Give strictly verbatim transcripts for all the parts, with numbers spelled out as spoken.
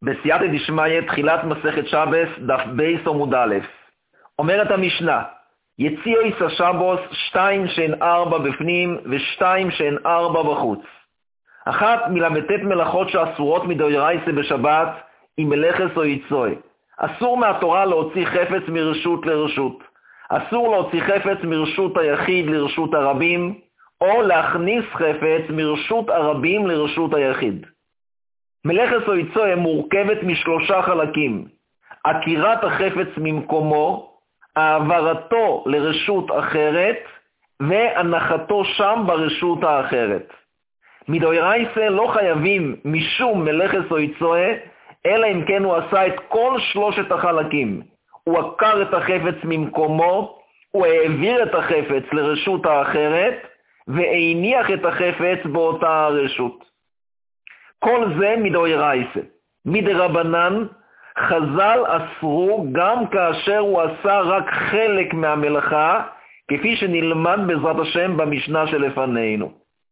בסייעתא דשמיא, תחילת מסכת שבס, דף בייס עמוד א'. אומרת המשנה, יציאו איס השבוס שתיים שהן ארבע בפנים ושתיים שהן ארבע בחוץ. אחת מלמתת מלאכות שאסורות מדאורייתא בשבת היא מלאכת או יצוא. אסור מהתורה להוציא חפץ מרשות לרשות. אסור להוציא חפץ מרשות היחיד לרשות הרבים, או להכניס חפץ מרשות הרבים לרשות היחיד. מלאכת או יצוא מורכבת משלושה חלקים: עקירת החפץ ממקומו, העברתו לרשות אחרת, והנחתו שם ברשות האחרת. מדאורייתא לא חייבים משום מלאכת או יצוא, אלא אם כן הוא עשה את כל שלושת החלקים. הוא עקר את החפץ ממקומו, הוא העביר את החפץ לרשות האחרת, והניח את החפץ באותה הרשות. כל זה מדאורייתא. מדרבנן, חז"ל אסרו גם כאשר הוא עשה רק חלק מהמלאכה, כפי שנלמד בעזרת השם במשנה שלפנינו.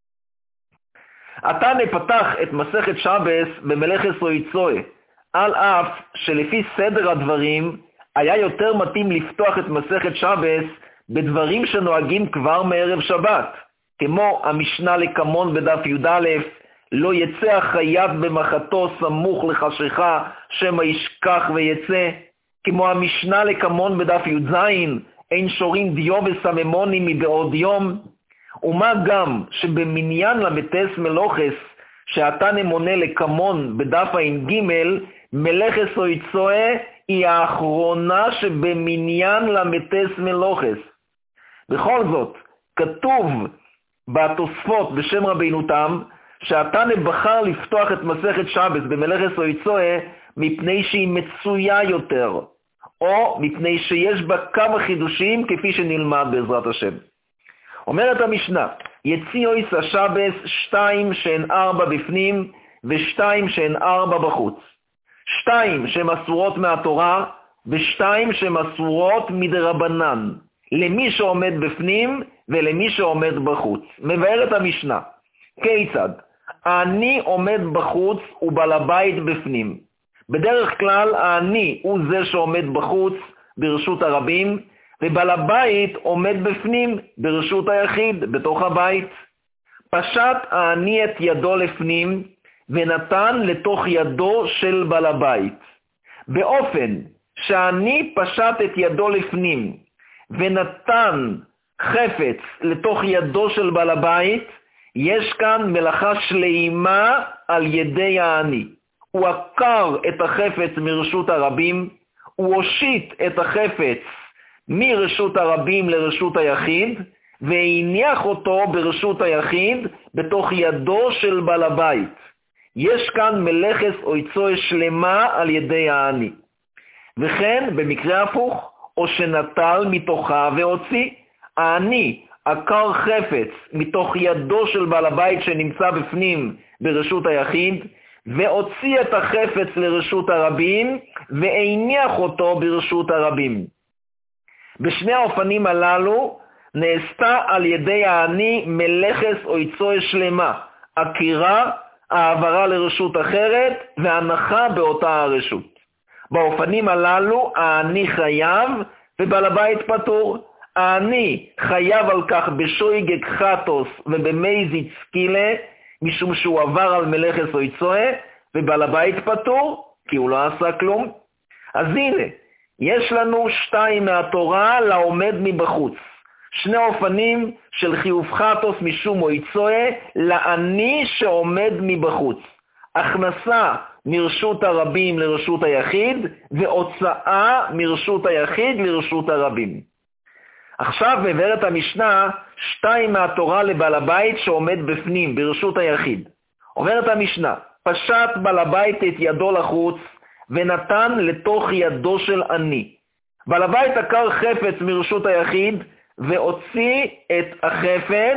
עתה נפתח את מסכת שבס במלאכת או יצוא, על אף שלפי סדר הדברים היה יותר מתאים לפתוח את מסכת שבס בדברים שנוהגים כבר מערב שבת, כמו המשנה לקמון בדף י"א, לא יצא החייב במחתו סמוך לחשיכה שמא ישכח ויצא, כמו המשנה לקמון בדף י"ז, אין שורים דיו וסממוני מבעוד יום, ומה גם שבמניין למתס מלוכס שאתה נמונה לקמון בדף ע"ג, מלאכת או יצוא היא האחרונה שבמניין למתס מלוכס. בכל זאת, כתוב בתוספות בשם רבינו תם, שאתה נבחר לפתוח את מסכת שבס במלאכת או יצוא מפני שהיא מצויה יותר, או מפני שיש בה כמה חידושים כפי שנלמד בעזרת השם. אומרת המשנה, יציאו איס השבס שתיים שהן ארבע בפנים ושתיים שהן ארבע בחוץ. שתיים שהן אסורות מהתורה ושתיים שהן אסורות מדרבנן, למי שעומד בפנים ולמי שעומד בחוץ. מבארת המשנה, כיצד? אני עומד בחוץ ובעל הבית בפנים. בדרך כלל אני הוא זה שעומד בחוץ ברשות הרבים, ובעל הבית עומד בפנים ברשות היחיד בתוך הבית. פשט אני את ידו לפנים ונתן לתוך ידו של בעל הבית. באופן שאני פשט את ידו לפנים ונתן חפץ לתוך ידו של בעל הבית, יש כאן מלאכה שלמה על ידי העני. הוא עקר את החפץ מרשות הרבים, הוא הושיט את החפץ מרשות הרבים לרשות היחיד, והניח אותו ברשות היחיד בתוך ידו של בעל הבית. יש כאן מלאכת או יצוא שלמה על ידי העני. וכן במקרה הפוך, או שנטל מתוכה והוציא. העני עקר חפץ מתוך ידו של בעל הבית שנמצא בפנים ברשות היחיד, והוציא את החפץ לרשות הרבים, והניח אותו ברשות הרבים. בשני האופנים הללו נעשתה על ידי העני מלאכת או יצוא שלמה, עקירה, העברה לרשות אחרת והנחה באותה הרשות. באופנים הללו העני חייב ובעל הבית פטור. העני חייב על כך בשויגג חטוס ובמזיץ קילה, משום שהוא עבר על מלאכת או יצוא, ובעל הבית פטור כי הוא לא עשה כלום. אז הנה, יש לנו שתיים מהתורה לעומד מבחוץ. שני אופנים של חיוב חטוס משום או יצוא לעני שעומד מבחוץ. הכנסה מרשות הרבים לרשות היחיד, והוצאה מרשות היחיד לרשות הרבים. עכשיו מבארת המשנה שתיים מהתורה לבעל הבית שעומד בפנים ברשות היחיד. אומרת המשנה, פשט בעל הבית את ידו לחוץ ונתן לתוך ידו של עני. בעל הבית עקר חפץ מרשות היחיד והוציא את החפץ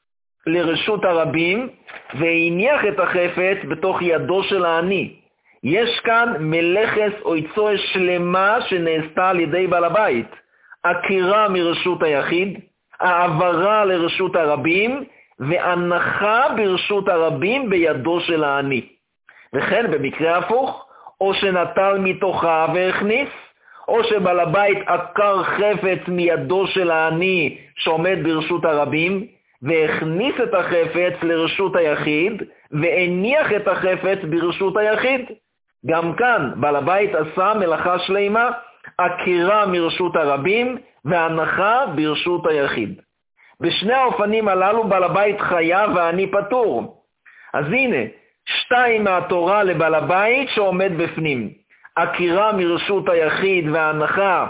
לרשות הרבים, והניח את החפץ בתוך ידו של העני. יש כאן מלאכת או יצוא שלמה שנעשתה על ידי בעל הבית. עקירה מרשות היחיד, העברה לרשות הרבים, והנחה ברשות הרבים בידו של העני. וכן במקרה הפוך, או שנטל מתוכה והכניס, או שבעל הבית עקר חפץ מידו של העני שעומד ברשות הרבים, והכניס את החפץ לרשות היחיד, והניח את החפץ ברשות היחיד. גם כאן בעל הבית עשה מלאכה שלמה, עקירה מרשות הרבים, והנחה ברשות היחיד. בשני האופנים הללו בעל הבית חייב והעני פטור. אז הנה, שתיים מהתורה לבעל הבית שעומד בפנים. עקירה מרשות היחיד והנחה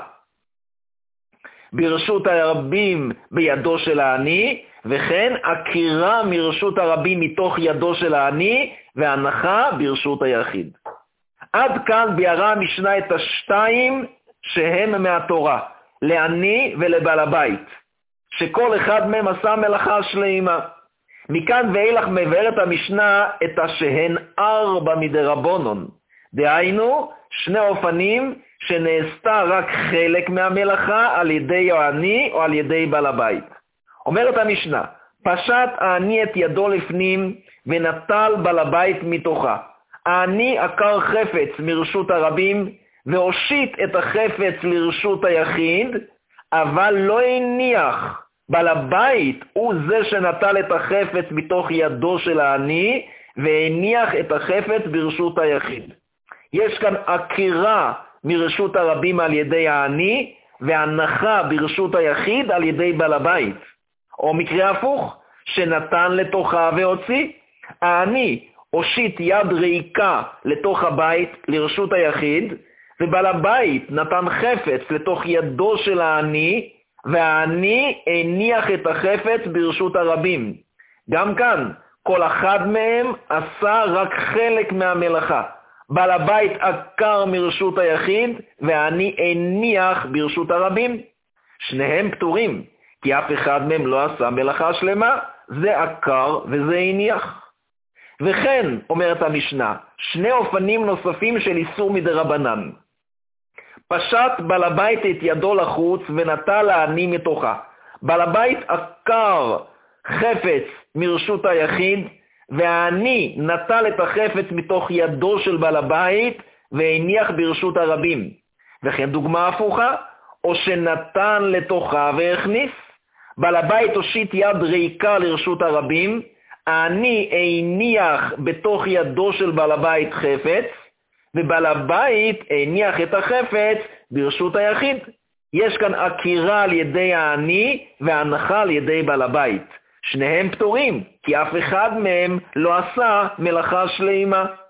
ברשות הרבים בידו של העני, וכן עקירה מרשות הרבים מתוך ידו של העני, והנחה ברשות היחיד. עד כאן ביארה המשנה את השתיים שהם מהתורה, לעני ולבעל הבית, שכל אחד מהם עשה מלאכה שלמה. מכאן ואילך מבארת המשנה את השהן ארבע מדרבנן, דהיינו שני אופנים שנעשתה רק חלק מהמלאכה על ידי העני או על ידי בעל הבית. אומרת המשנה, פשט העני את ידו לפנים ונטל בעל הבית מתוכה. העני עקר חפץ מרשות הרבים והושיט את החפץ לרשות היחיד, אבל לא הניח. בעל הבית הוא זה שנטל את החפץ מתוך ידו של העני והניח את החפץ ברשות היחיד. יש כאן עקירה מרשות הרבים על ידי העני והנחה ברשות היחיד על ידי בעל הבית. או מקרה הפוך, שנתן לתוכה והוציא. העני הושיט יד ריקה לתוך הבית לרשות היחיד, ובעל הבית נתן חפץ לתוך ידו של העני, והעני הניח את החפץ ברשות הרבים. גם כאן, כל אחד מהם עשה רק חלק מהמלאכה. בעל הבית עקר מרשות היחיד, והעני הניח ברשות הרבים. שניהם פטורים, כי אף אחד מהם לא עשה מלאכה שלמה, זה עקר וזה הניח. וכן, אומרת המשנה, שני אופנים נוספים של איסור מדרבנן. פשט בעל הבית את ידו לחוץ ונטל לעני מתוכה. בעל הבית עקר חפץ מרשות היחיד, והעני נטל את החפץ מתוך ידו של בעל הבית והניח ברשות הרבים. וכן דוגמה הפוכה, או שנתן לתוכה והכניס. בעל הבית הושיט יד ריקה לרשות הרבים, העני הניח בתוך ידו של בעל הבית חפץ, ובעל הבית הניח את החפץ ברשות היחיד. יש כאן עקירה על ידי העני והנחה על ידי בעל הבית. שניהם פטורים, כי אף אחד מהם לא עשה מלאכה שלמה.